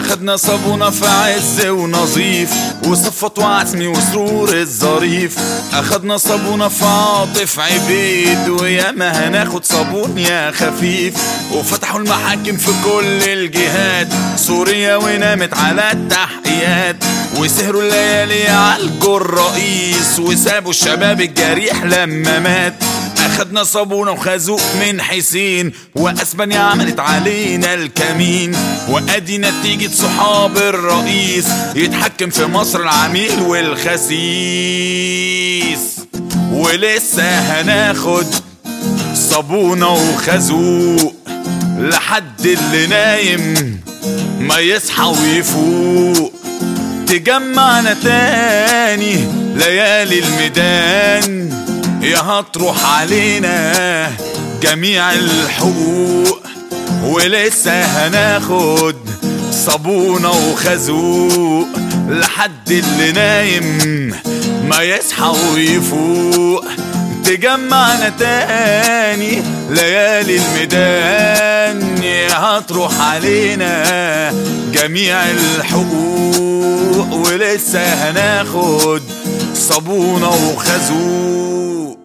اخدنا صابونة في عز ونظيف، وصفت وعزمي وسرور الظريف. اخدنا صابونة في عاطف عبيد، وياما هناخد صابون يا خفيف. وفتحوا المحاكم في كل الجهات، سوريا ونامت على التحقيقات. وسهروا الليالي عالجوا الرئيس، وسابوا الشباب الجريح لما مات. اخدنا صابونة وخازوق من حسين، واسبانيا عملت علينا الكمين. وادي نتيجة صحاب الرئيس، يتحكم في مصر العميل والخسيس. ولسه هناخد صابونة وخازوق لحد اللي نايم ما يصحى ويفوق. تجمعنا تاني ليالي الميدان، يا هتروح علينا جميع الحقوق. ولسه هناخد صابونة وخازوق لحد اللي نايم ما يصحى ويفوق. تجمعنا تاني ليالي الميدان، يا هتروح علينا جميع الحقوق. ولسه هناخد صابونة وخازوق.